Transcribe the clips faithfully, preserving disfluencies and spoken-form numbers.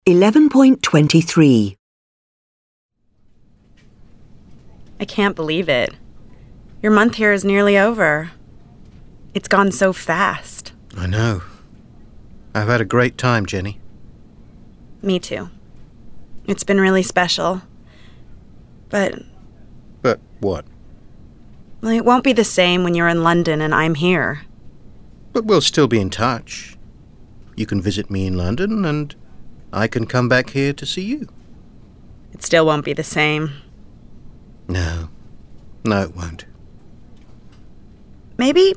eleven point two three. I can't believe it. Your month here is nearly over. It's gone so fast. I know. I've had a great time, Jenny. Me too. It's been really special. But... But what? Well, it won't be the same when you're in London and I'm here. But we'll still be in touch. You can visit me in London, and I can come back here to see you. It still won't be the same. No. No, it won't. Maybe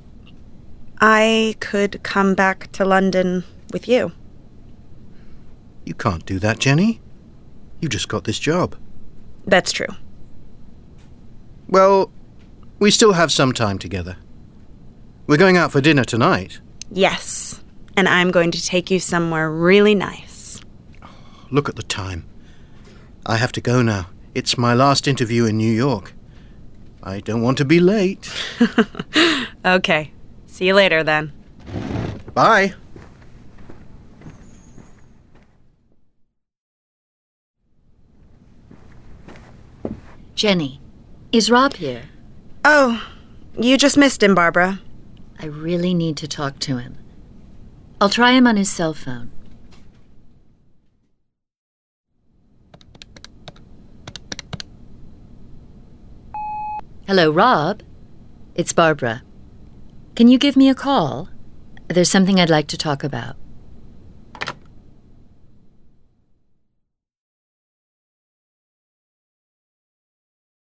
I could come back to London with you. You can't do that, Jenny. You just got this job. That's true. Well, we still have some time together. We're going out for dinner tonight. Yes, and I'm going to take you somewhere really nice. Look at the time. I have to go now. It's my last interview in New York. I don't want to be late. Okay. See you later, then. Bye. Jenny, is Rob here? Oh, you just missed him, Barbara. I really need to talk to him. I'll try him on his cell phone. Hello, Rob. It's Barbara. Can you give me a call? There's something I'd like to talk about.